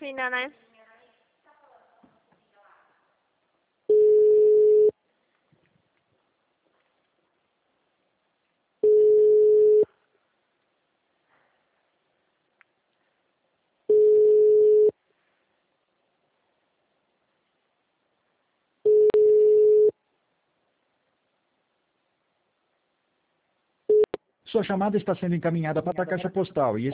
fina, né? Sua chamada está sendo encaminhada para a caixa postal e